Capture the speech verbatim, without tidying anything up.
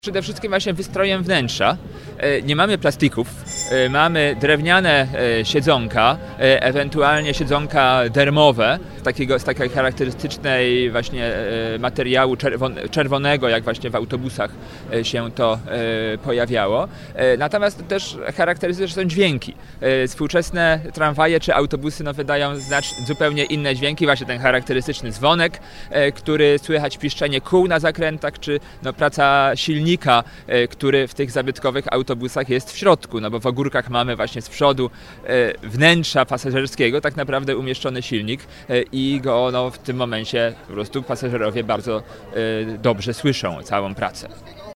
Przede wszystkim właśnie wystrojem wnętrza. Nie mamy plastików, mamy drewniane siedzonka, ewentualnie siedzonka dermowe, z takiego, z takiej charakterystycznej właśnie materiału czerwonego, jak właśnie w autobusach się to pojawiało. Natomiast też charakterystyczne są dźwięki. Współczesne tramwaje czy autobusy no, wydają znacz- zupełnie inne dźwięki, właśnie ten charakterystyczny dzwonek, który słychać piszczenie kół na zakrętach, czy no, praca silnika, który w tych zabytkowych autobusach jest w środku, no bo w ogórkach mamy właśnie z przodu wnętrza pasażerskiego tak naprawdę umieszczony silnik i go no, w tym momencie po prostu pasażerowie bardzo dobrze słyszą całą pracę.